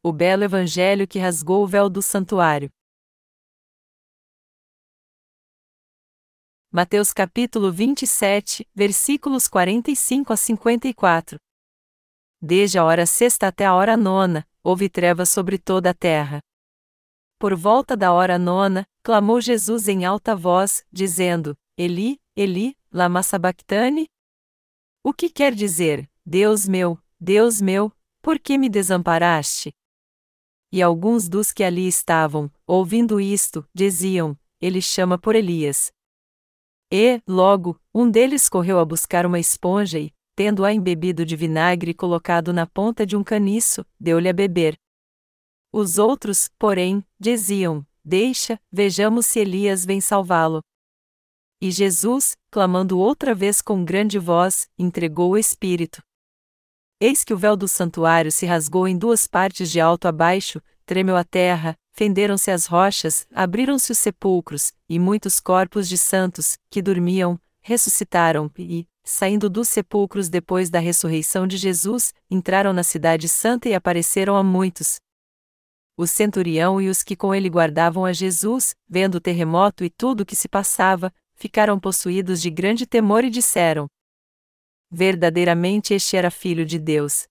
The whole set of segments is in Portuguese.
o belo evangelho que rasgou o véu do santuário. Mateus capítulo 27, versículos 45 a 54. Desde a hora sexta até a hora nona, houve trevas sobre toda a terra. Por volta da hora nona, clamou Jesus em alta voz, dizendo: Eli, Eli, lama sabactane? O que quer dizer, Deus meu, por que me desamparaste? E alguns dos que ali estavam, ouvindo isto, diziam: Ele chama por Elias. E, logo, um deles correu a buscar uma esponja e, tendo-a embebido de vinagre e colocado na ponta de um caniço, deu-lhe a beber. Os outros, porém, diziam: Deixa, vejamos se Elias vem salvá-lo. E Jesus, clamando outra vez com grande voz, entregou o Espírito. Eis que o véu do santuário se rasgou em duas partes de alto a baixo, tremeu a terra, fenderam-se as rochas, abriram-se os sepulcros, e muitos corpos de santos, que dormiam, ressuscitaram, e, saindo dos sepulcros depois da ressurreição de Jesus, entraram na cidade santa e apareceram a muitos. O centurião e os que com ele guardavam a Jesus, vendo o terremoto e tudo o que se passava, ficaram possuídos de grande temor e disseram: Verdadeiramente este era Filho de Deus.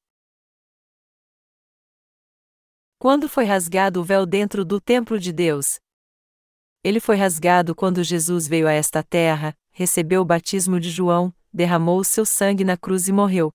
Quando foi rasgado o véu dentro do templo de Deus? Ele foi rasgado quando Jesus veio a esta terra, recebeu o batismo de João, derramou o seu sangue na cruz e morreu.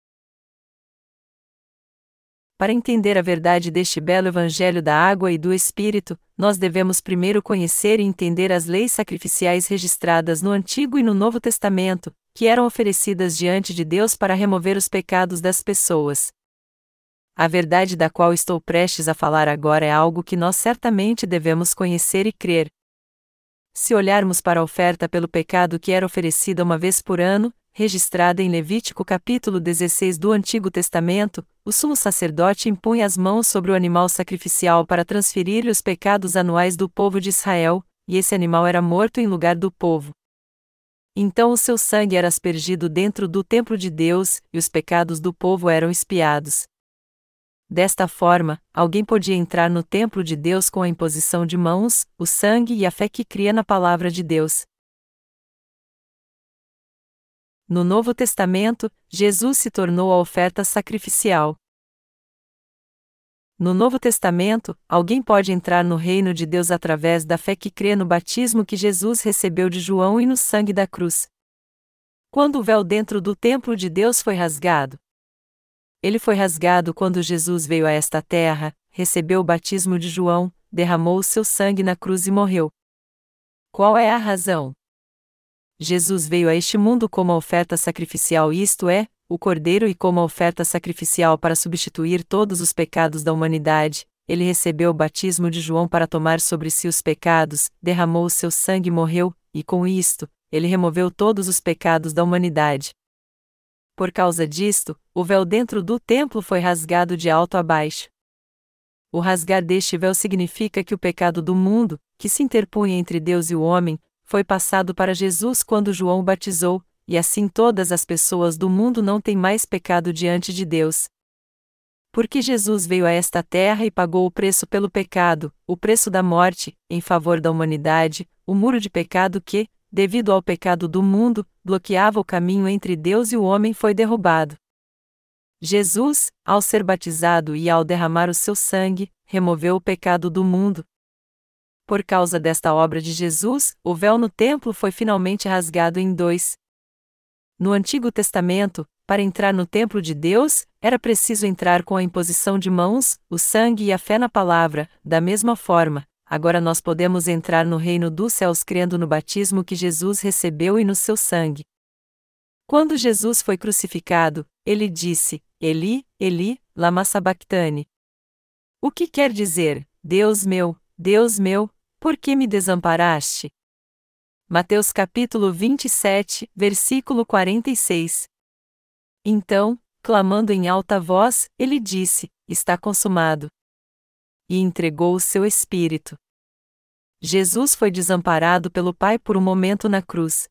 Para entender a verdade deste belo evangelho da água e do Espírito, nós devemos primeiro conhecer e entender as leis sacrificiais registradas no Antigo e no Novo Testamento, que eram oferecidas diante de Deus para remover os pecados das pessoas. A verdade da qual estou prestes a falar agora é algo que nós certamente devemos conhecer e crer. Se olharmos para a oferta pelo pecado que era oferecida uma vez por ano, registrada em Levítico capítulo 16 do Antigo Testamento, o sumo sacerdote impunha as mãos sobre o animal sacrificial para transferir-lhe os pecados anuais do povo de Israel, e esse animal era morto em lugar do povo. Então o seu sangue era aspergido dentro do templo de Deus, e os pecados do povo eram expiados. Desta forma, alguém podia entrar no templo de Deus com a imposição de mãos, o sangue e a fé que cria na palavra de Deus. No Novo Testamento, Jesus se tornou a oferta sacrificial. No Novo Testamento, alguém pode entrar no reino de Deus através da fé que crê no batismo que Jesus recebeu de João e no sangue da cruz. Quando o véu dentro do templo de Deus foi rasgado? Ele foi rasgado quando Jesus veio a esta terra, recebeu o batismo de João, derramou o seu sangue na cruz e morreu. Qual é a razão? Jesus veio a este mundo como a oferta sacrificial, isto é, o Cordeiro, e como a oferta sacrificial para substituir todos os pecados da humanidade. Ele recebeu o batismo de João para tomar sobre si os pecados, derramou o seu sangue e morreu, e com isto, ele removeu todos os pecados da humanidade. Por causa disto, o véu dentro do templo foi rasgado de alto a baixo. O rasgar deste véu significa que o pecado do mundo, que se interpunha entre Deus e o homem, foi passado para Jesus quando João o batizou, e assim todas as pessoas do mundo não têm mais pecado diante de Deus. Porque Jesus veio a esta terra e pagou o preço pelo pecado, o preço da morte, em favor da humanidade, o muro de pecado que, devido ao pecado do mundo, bloqueava o caminho entre Deus e o homem foi derrubado. Jesus, ao ser batizado e ao derramar o seu sangue, removeu o pecado do mundo. Por causa desta obra de Jesus, o véu no templo foi finalmente rasgado em dois. No Antigo Testamento, para entrar no templo de Deus, era preciso entrar com a imposição de mãos, o sangue e a fé na palavra. Da mesma forma, agora nós podemos entrar no reino dos céus crendo no batismo que Jesus recebeu e no seu sangue. Quando Jesus foi crucificado, ele disse: Eli, Eli, lama sabactane? O que quer dizer, Deus meu, por que me desamparaste? Mateus capítulo 27, versículo 46. Então, clamando em alta voz, ele disse: Está consumado. E entregou o seu espírito. Jesus foi desamparado pelo Pai por um momento na cruz.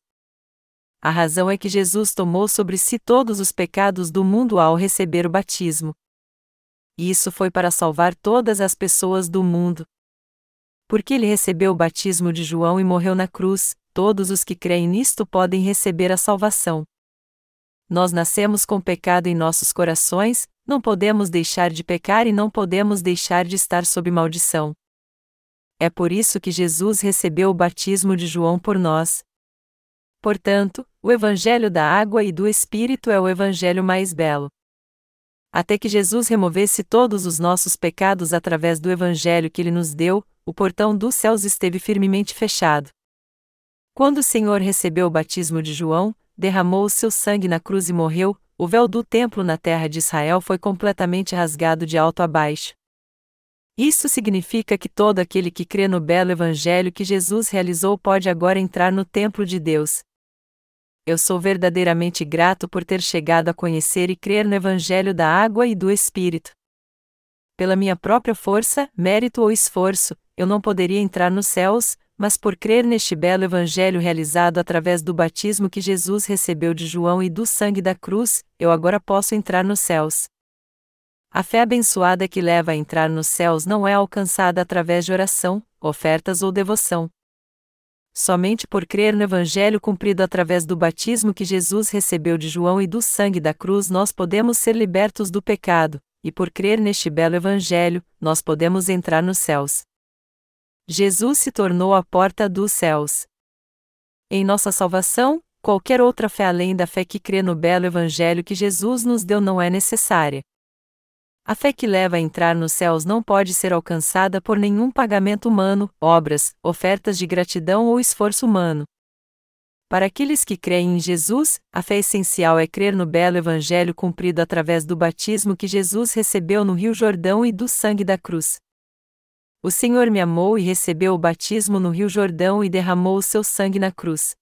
A razão é que Jesus tomou sobre si todos os pecados do mundo ao receber o batismo. E isso foi para salvar todas as pessoas do mundo. Porque ele recebeu o batismo de João e morreu na cruz, todos os que creem nisto podem receber a salvação. Nós nascemos com pecado em nossos corações, não podemos deixar de pecar e não podemos deixar de estar sob maldição. É por isso que Jesus recebeu o batismo de João por nós. Portanto, o Evangelho da água e do Espírito é o Evangelho mais belo. Até que Jesus removesse todos os nossos pecados através do Evangelho que Ele nos deu, o portão dos céus esteve firmemente fechado. Quando o Senhor recebeu o batismo de João, derramou o seu sangue na cruz e morreu, o véu do templo na terra de Israel foi completamente rasgado de alto a baixo. Isso significa que todo aquele que crê no belo Evangelho que Jesus realizou pode agora entrar no templo de Deus. Eu sou verdadeiramente grato por ter chegado a conhecer e crer no Evangelho da água e do Espírito. Pela minha própria força, mérito ou esforço, eu não poderia entrar nos céus, mas por crer neste belo Evangelho realizado através do batismo que Jesus recebeu de João e do sangue da cruz, eu agora posso entrar nos céus. A fé abençoada que leva a entrar nos céus não é alcançada através de oração, ofertas ou devoção. Somente por crer no Evangelho cumprido através do batismo que Jesus recebeu de João e do sangue da cruz nós podemos ser libertos do pecado, e por crer neste belo Evangelho, nós podemos entrar nos céus. Jesus se tornou a porta dos céus. Em nossa salvação, qualquer outra fé além da fé que crê no belo Evangelho que Jesus nos deu não é necessária. A fé que leva a entrar nos céus não pode ser alcançada por nenhum pagamento humano, obras, ofertas de gratidão ou esforço humano. Para aqueles que creem em Jesus, a fé essencial é crer no belo Evangelho cumprido através do batismo que Jesus recebeu no Rio Jordão e do sangue da cruz. O Senhor me amou e recebeu o batismo no Rio Jordão e derramou o seu sangue na cruz.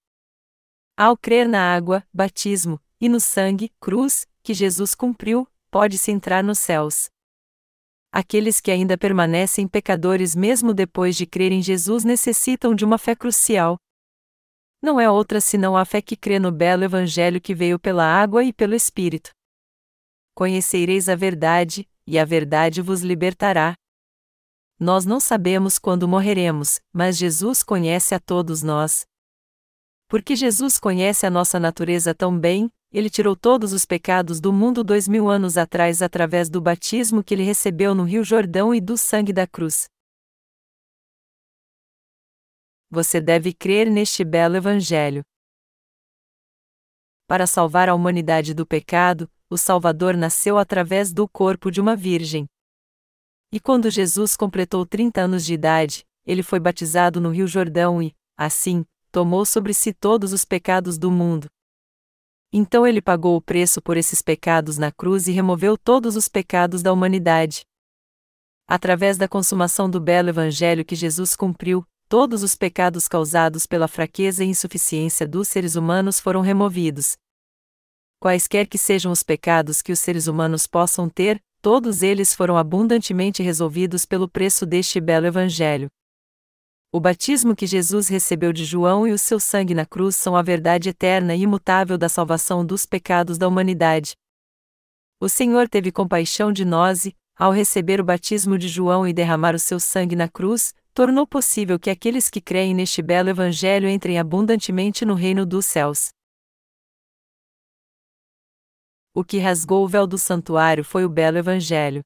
Ao crer na água, batismo, e no sangue, cruz, que Jesus cumpriu, pode-se entrar nos céus. Aqueles que ainda permanecem pecadores mesmo depois de crer em Jesus necessitam de uma fé crucial. Não é outra senão a fé que crê no belo Evangelho que veio pela água e pelo Espírito. Conhecereis a verdade, e a verdade vos libertará. Nós não sabemos quando morreremos, mas Jesus conhece a todos nós. Porque Jesus conhece a nossa natureza tão bem, Ele tirou todos os pecados do mundo 2000 anos atrás através do batismo que Ele recebeu no Rio Jordão e do sangue da cruz. Você deve crer neste belo Evangelho. Para salvar a humanidade do pecado, o Salvador nasceu através do corpo de uma virgem. E quando Jesus completou 30 anos de idade, ele foi batizado no Rio Jordão e, assim, tomou sobre si todos os pecados do mundo. Então ele pagou o preço por esses pecados na cruz e removeu todos os pecados da humanidade. Através da consumação do belo Evangelho que Jesus cumpriu, todos os pecados causados pela fraqueza e insuficiência dos seres humanos foram removidos. Quaisquer que sejam os pecados que os seres humanos possam ter, todos eles foram abundantemente resolvidos pelo preço deste belo Evangelho. O batismo que Jesus recebeu de João e o seu sangue na cruz são a verdade eterna e imutável da salvação dos pecados da humanidade. O Senhor teve compaixão de nós e, ao receber o batismo de João e derramar o seu sangue na cruz, tornou possível que aqueles que creem neste belo Evangelho entrem abundantemente no reino dos céus. O que rasgou o véu do santuário foi o belo Evangelho.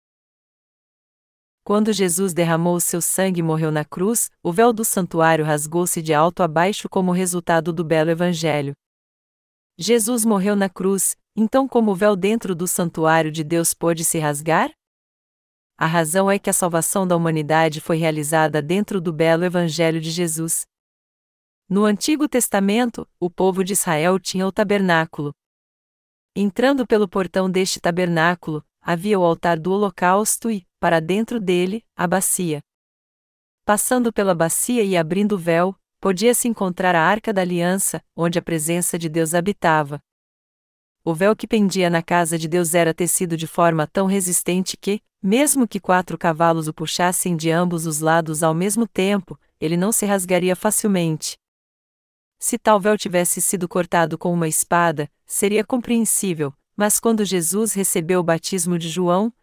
Quando Jesus derramou o seu sangue e morreu na cruz, o véu do santuário rasgou-se de alto a baixo como resultado do belo Evangelho. Jesus morreu na cruz, então como o véu dentro do santuário de Deus pôde se rasgar? A razão é que a salvação da humanidade foi realizada dentro do belo Evangelho de Jesus. No Antigo Testamento, o povo de Israel tinha o tabernáculo. Entrando pelo portão deste tabernáculo, havia o altar do holocausto e, para dentro dele, a bacia. Passando pela bacia e abrindo o véu, podia-se encontrar a Arca da Aliança, onde a presença de Deus habitava. O véu que pendia na casa de Deus era tecido de forma tão resistente que, mesmo que 4 cavalos o puxassem de ambos os lados ao mesmo tempo, ele não se rasgaria facilmente. Se tal véu tivesse sido cortado com uma espada, seria compreensível, mas quando Jesus recebeu o batismo de João,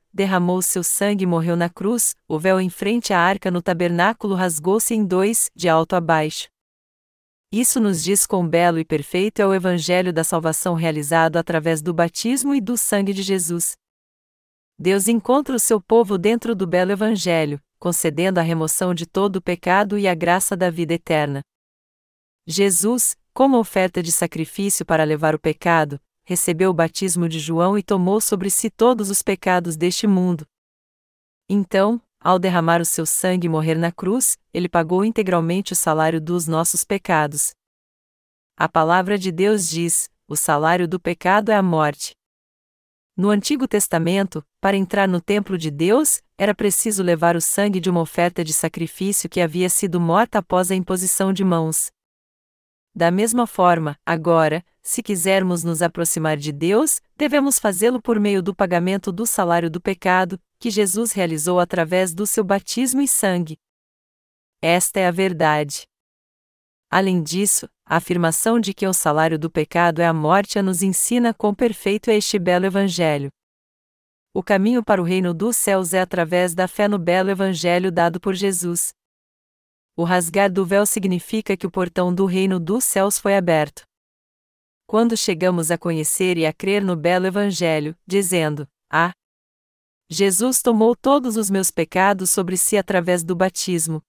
derramou seu sangue e morreu na cruz, o véu em frente à arca no tabernáculo rasgou-se em dois, de alto a baixo. Isso nos diz quão belo e perfeito é o evangelho da salvação realizado através do batismo e do sangue de Jesus. Deus encontra o seu povo dentro do belo evangelho, concedendo a remoção de todo o pecado e a graça da vida eterna. Jesus, como oferta de sacrifício para levar o pecado, recebeu o batismo de João e tomou sobre si todos os pecados deste mundo. Então, ao derramar o seu sangue e morrer na cruz, ele pagou integralmente o salário dos nossos pecados. A palavra de Deus diz: o salário do pecado é a morte. No Antigo Testamento, para entrar no templo de Deus, era preciso levar o sangue de uma oferta de sacrifício que havia sido morta após a imposição de mãos. Da mesma forma, agora, se quisermos nos aproximar de Deus, devemos fazê-lo por meio do pagamento do salário do pecado, que Jesus realizou através do seu batismo e sangue. Esta é a verdade. Além disso, a afirmação de que o salário do pecado é a morte nos ensina quão perfeito é este belo evangelho. O caminho para o reino dos céus é através da fé no belo evangelho dado por Jesus. O rasgar do véu significa que o portão do reino dos céus foi aberto. Quando chegamos a conhecer e a crer no belo evangelho, dizendo: Jesus tomou todos os meus pecados sobre si através do batismo.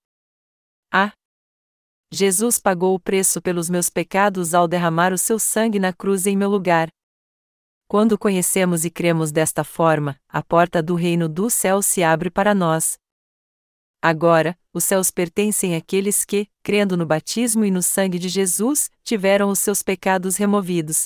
Jesus pagou o preço pelos meus pecados ao derramar o seu sangue na cruz em meu lugar. Quando conhecemos e cremos desta forma, a porta do reino dos céus se abre para nós. Agora, os céus pertencem àqueles que, crendo no batismo e no sangue de Jesus, tiveram os seus pecados removidos.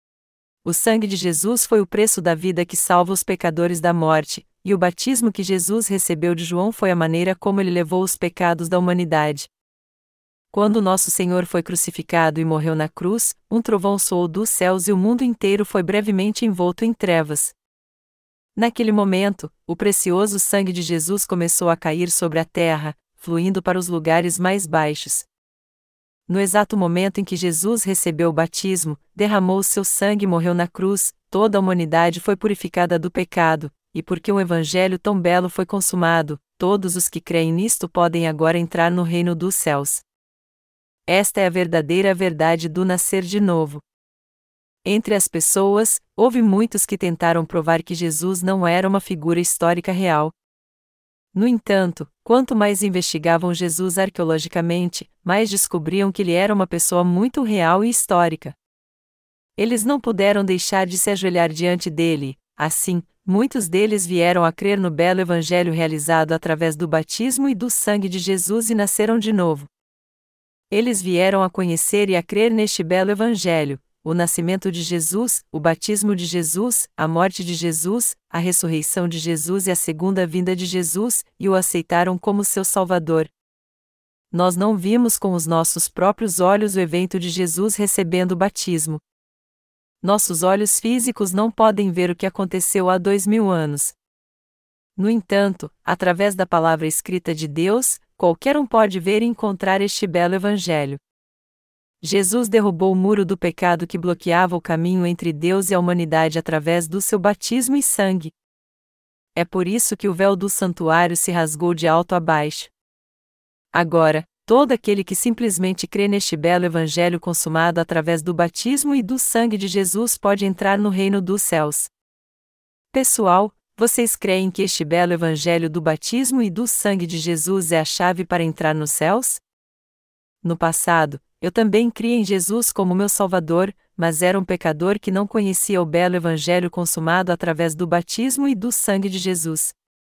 O sangue de Jesus foi o preço da vida que salva os pecadores da morte, e o batismo que Jesus recebeu de João foi a maneira como ele levou os pecados da humanidade. Quando nosso Senhor foi crucificado e morreu na cruz, um trovão soou dos céus e o mundo inteiro foi brevemente envolto em trevas. Naquele momento, o precioso sangue de Jesus começou a cair sobre a terra, fluindo para os lugares mais baixos. No exato momento em que Jesus recebeu o batismo, derramou seu sangue e morreu na cruz, toda a humanidade foi purificada do pecado, e porque um evangelho tão belo foi consumado, todos os que creem nisto podem agora entrar no reino dos céus. Esta é a verdadeira verdade do nascer de novo. Entre as pessoas, houve muitos que tentaram provar que Jesus não era uma figura histórica real. No entanto, quanto mais investigavam Jesus arqueologicamente, mais descobriam que ele era uma pessoa muito real e histórica. Eles não puderam deixar de se ajoelhar diante dele, assim, muitos deles vieram a crer no belo evangelho realizado através do batismo e do sangue de Jesus e nasceram de novo. Eles vieram a conhecer e a crer neste belo evangelho, o nascimento de Jesus, o batismo de Jesus, a morte de Jesus, a ressurreição de Jesus e a segunda vinda de Jesus, e o aceitaram como seu Salvador. Nós não vimos com os nossos próprios olhos o evento de Jesus recebendo o batismo. Nossos olhos físicos não podem ver o que aconteceu há 2000 anos. No entanto, através da palavra escrita de Deus, qualquer um pode ver e encontrar este belo evangelho. Jesus derrubou o muro do pecado que bloqueava o caminho entre Deus e a humanidade através do seu batismo e sangue. É por isso que o véu do santuário se rasgou de alto a baixo. Agora, todo aquele que simplesmente crê neste belo evangelho consumado através do batismo e do sangue de Jesus pode entrar no reino dos céus. Pessoal, vocês creem que este belo evangelho do batismo e do sangue de Jesus é a chave para entrar nos céus? No passado, eu também criei em Jesus como meu Salvador, mas era um pecador que não conhecia o belo evangelho consumado através do batismo e do sangue de Jesus.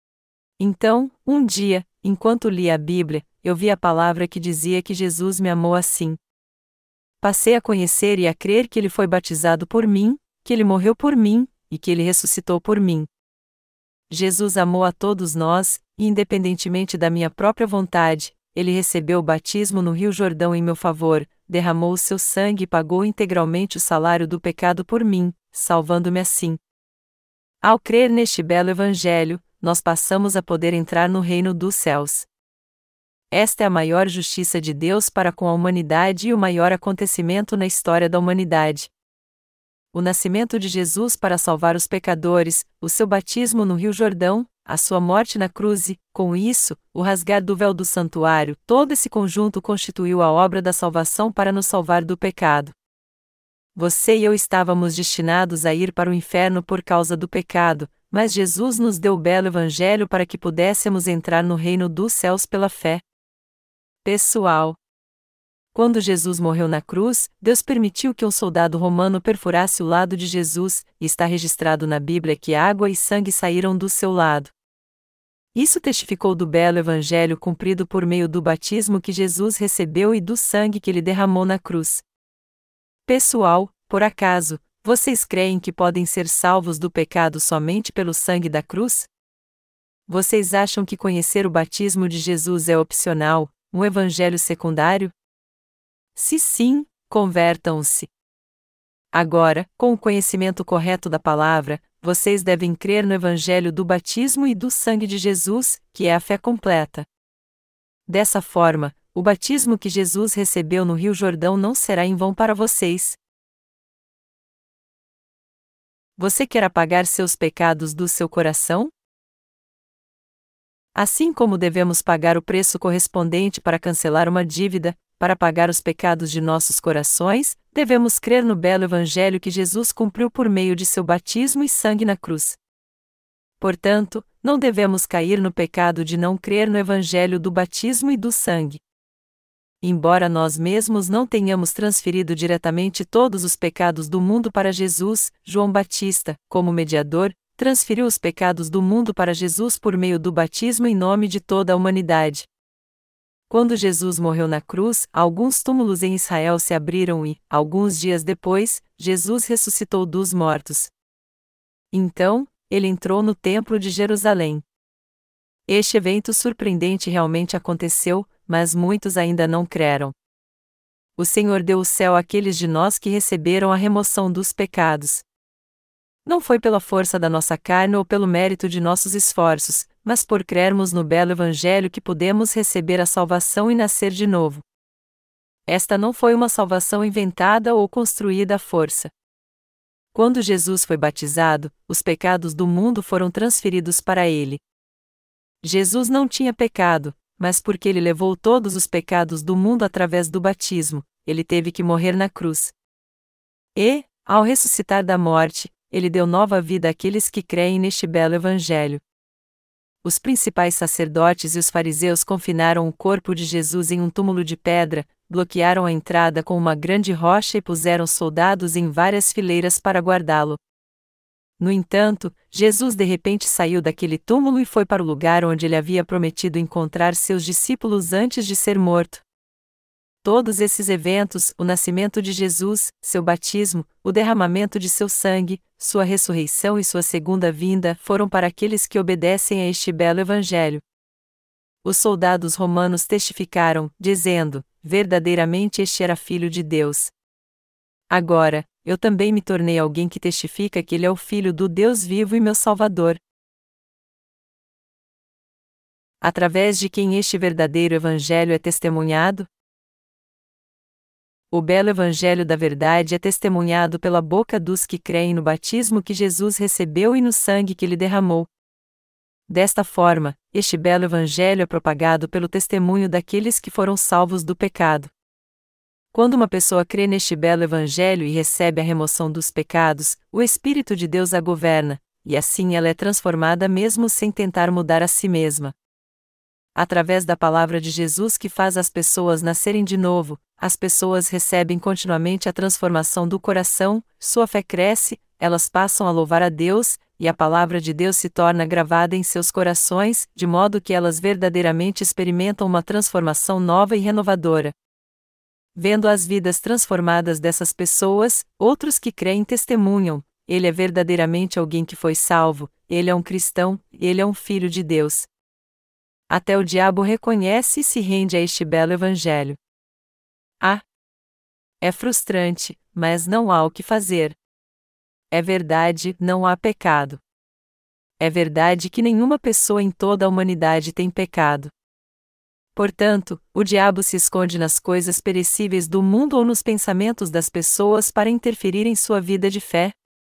Então, um dia, enquanto lia a Bíblia, eu vi a palavra que dizia que Jesus me amou assim. Passei a conhecer e a crer que ele foi batizado por mim, que ele morreu por mim, e que ele ressuscitou por mim. Jesus amou a todos nós, e independentemente da minha própria vontade, ele recebeu o batismo no Rio Jordão em meu favor, derramou o seu sangue e pagou integralmente o salário do pecado por mim, salvando-me assim. Ao crer neste belo evangelho, nós passamos a poder entrar no reino dos céus. Esta é a maior justiça de Deus para com a humanidade e o maior acontecimento na história da humanidade. o nascimento de Jesus para salvar os pecadores, o seu batismo no Rio Jordão, a sua morte na cruz e, com isso, o rasgar do véu do santuário, todo esse conjunto constituiu a obra da salvação para nos salvar do pecado. Você e eu estávamos destinados a ir para o inferno por causa do pecado, mas Jesus nos deu o belo Evangelho para que pudéssemos entrar no reino dos céus pela fé. Pessoal, quando Jesus morreu na cruz, Deus permitiu que um soldado romano perfurasse o lado de Jesus, e está registrado na Bíblia que água e sangue saíram do seu lado. Isso testificou do belo Evangelho cumprido por meio do batismo que Jesus recebeu e do sangue que ele derramou na cruz. Pessoal, por acaso, vocês creem que podem ser salvos do pecado somente pelo sangue da cruz? Vocês acham que conhecer o batismo de Jesus é opcional, um evangelho secundário? Se sim, convertam-se. Agora, com o conhecimento correto da palavra, vocês devem crer no evangelho do batismo e do sangue de Jesus, que é a fé completa. Dessa forma, o batismo que Jesus recebeu no Rio Jordão não será em vão para vocês. Você quer apagar seus pecados do seu coração? Assim como devemos pagar o preço correspondente para cancelar uma dívida, para pagar os pecados de nossos corações, devemos crer no belo Evangelho que Jesus cumpriu por meio de seu batismo e sangue na cruz. Portanto, não devemos cair no pecado de não crer no Evangelho do batismo e do sangue. Embora nós mesmos não tenhamos transferido diretamente todos os pecados do mundo para Jesus, João Batista, como mediador, transferiu os pecados do mundo para Jesus por meio do batismo em nome de toda a humanidade. Quando Jesus morreu na cruz, alguns túmulos em Israel se abriram e, alguns dias depois, Jesus ressuscitou dos mortos. Então, ele entrou no Templo de Jerusalém. Este evento surpreendente realmente aconteceu, mas muitos ainda não creram. O Senhor deu o céu àqueles de nós que receberam a remoção dos pecados. Não foi pela força da nossa carne ou pelo mérito de nossos esforços, mas por crermos no belo Evangelho que podemos receber a salvação e nascer de novo. Esta não foi uma salvação inventada ou construída à força. Quando Jesus foi batizado, os pecados do mundo foram transferidos para ele. Jesus não tinha pecado, mas porque ele levou todos os pecados do mundo através do batismo, ele teve que morrer na cruz. E, ao ressuscitar da morte, ele deu nova vida àqueles que creem neste belo Evangelho. Os principais sacerdotes e os fariseus confinaram o corpo de Jesus em um túmulo de pedra, bloquearam a entrada com uma grande rocha e puseram soldados em várias fileiras para guardá-lo. No entanto, Jesus de repente saiu daquele túmulo e foi para o lugar onde ele havia prometido encontrar seus discípulos antes de ser morto. Todos esses eventos, o nascimento de Jesus, seu batismo, o derramamento de seu sangue, sua ressurreição e sua segunda vinda foram para aqueles que obedecem a este belo Evangelho. Os soldados romanos testificaram, dizendo: verdadeiramente este era Filho de Deus. Agora, eu também me tornei alguém que testifica que ele é o Filho do Deus vivo e meu Salvador. Através de quem este verdadeiro Evangelho é testemunhado? O belo Evangelho da verdade é testemunhado pela boca dos que creem no batismo que Jesus recebeu e no sangue que ele derramou. Desta forma, este belo Evangelho é propagado pelo testemunho daqueles que foram salvos do pecado. Quando uma pessoa crê neste belo Evangelho e recebe a remoção dos pecados, o Espírito de Deus a governa, e assim ela é transformada mesmo sem tentar mudar a si mesma. Através da palavra de Jesus que faz as pessoas nascerem de novo, as pessoas recebem continuamente a transformação do coração, sua fé cresce, elas passam a louvar a Deus, e a palavra de Deus se torna gravada em seus corações, de modo que elas verdadeiramente experimentam uma transformação nova e renovadora. Vendo as vidas transformadas dessas pessoas, outros que creem testemunham: ele é verdadeiramente alguém que foi salvo, ele é um cristão, ele é um filho de Deus. Até o diabo reconhece e se rende a este belo Evangelho. É frustrante, mas não há o que fazer. É verdade, não há pecado. É verdade que nenhuma pessoa em toda a humanidade tem pecado. Portanto, o diabo se esconde nas coisas perecíveis do mundo ou nos pensamentos das pessoas para interferir em sua vida de fé.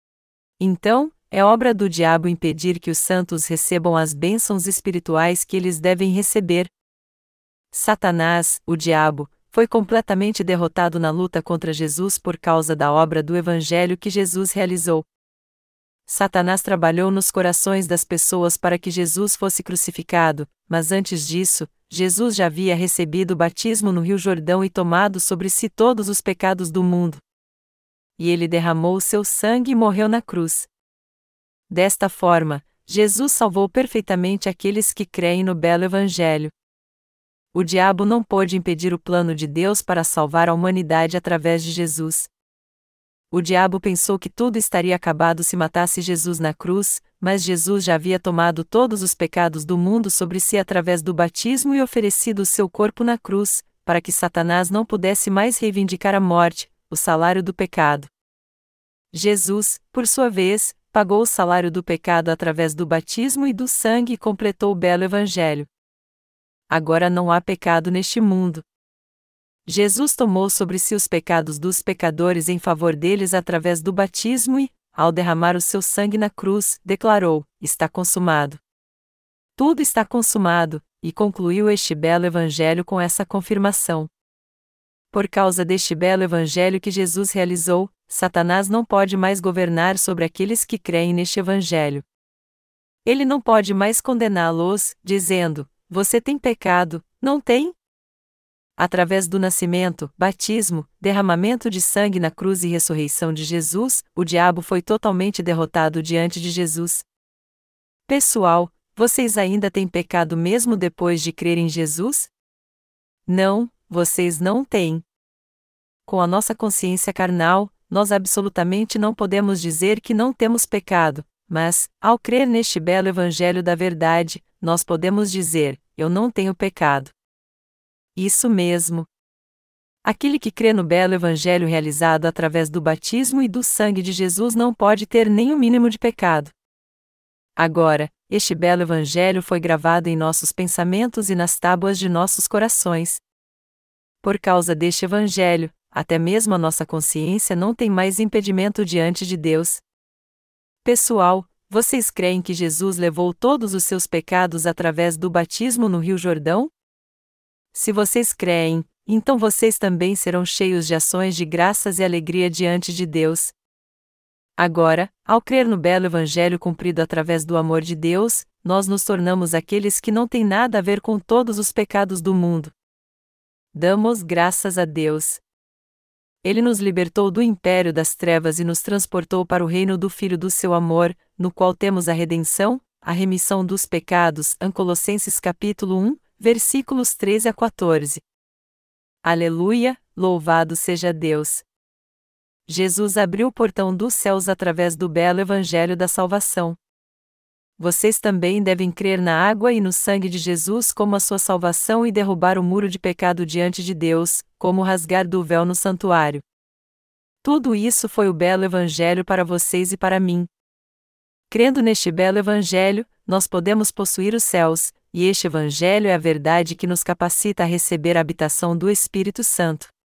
Então, é obra do diabo impedir que os santos recebam as bênçãos espirituais que eles devem receber. Satanás, o diabo, foi completamente derrotado na luta contra Jesus por causa da obra do Evangelho que Jesus realizou. Satanás trabalhou nos corações das pessoas para que Jesus fosse crucificado, mas antes disso, Jesus já havia recebido o batismo no Rio Jordão e tomado sobre si todos os pecados do mundo. E ele derramou o seu sangue e morreu na cruz. Desta forma, Jesus salvou perfeitamente aqueles que creem no belo Evangelho. O diabo não pôde impedir o plano de Deus para salvar a humanidade através de Jesus. O diabo pensou que tudo estaria acabado se matasse Jesus na cruz, mas Jesus já havia tomado todos os pecados do mundo sobre si através do batismo e oferecido o seu corpo na cruz, para que Satanás não pudesse mais reivindicar a morte, o salário do pecado. Jesus, por sua vez, pagou o salário do pecado através do batismo e do sangue e completou o belo Evangelho. Agora não há pecado neste mundo. Jesus tomou sobre si os pecados dos pecadores em favor deles através do batismo e, ao derramar o seu sangue na cruz, declarou: está consumado. Tudo está consumado, e concluiu este belo Evangelho com essa confirmação. Por causa deste belo Evangelho que Jesus realizou, Satanás não pode mais governar sobre aqueles que creem neste Evangelho. Ele não pode mais condená-los, dizendo: você tem pecado, não tem? Através do nascimento, batismo, derramamento de sangue na cruz e ressurreição de Jesus, o diabo foi totalmente derrotado diante de Jesus. Pessoal, vocês ainda têm pecado mesmo depois de crer em Jesus? Não, vocês não têm. Com a nossa consciência carnal, nós absolutamente não podemos dizer que não temos pecado, mas, ao crer neste belo Evangelho da verdade, nós podemos dizer: eu não tenho pecado. Isso mesmo. Aquele que crê no belo Evangelho realizado através do batismo e do sangue de Jesus não pode ter nem o mínimo de pecado. Agora, este belo Evangelho foi gravado em nossos pensamentos e nas tábuas de nossos corações. Por causa deste Evangelho, até mesmo a nossa consciência não tem mais impedimento diante de Deus. Pessoal, vocês creem que Jesus levou todos os seus pecados através do batismo no Rio Jordão? Se vocês creem, então vocês também serão cheios de ações de graças e alegria diante de Deus. Agora, ao crer no belo Evangelho cumprido através do amor de Deus, nós nos tornamos aqueles que não têm nada a ver com todos os pecados do mundo. Damos graças a Deus. Ele nos libertou do império das trevas e nos transportou para o reino do Filho do seu amor, no qual temos a redenção, a remissão dos pecados. Colossenses capítulo 1, versículos 13 a 14. Aleluia, louvado seja Deus. Jesus abriu o portão dos céus através do belo Evangelho da salvação. Vocês também devem crer na água e no sangue de Jesus como a sua salvação e derrubar o muro de pecado diante de Deus, como o rasgar do véu no santuário. Tudo isso foi o belo Evangelho para vocês e para mim. Crendo neste belo Evangelho, nós podemos possuir os céus, e este Evangelho é a verdade que nos capacita a receber a habitação do Espírito Santo.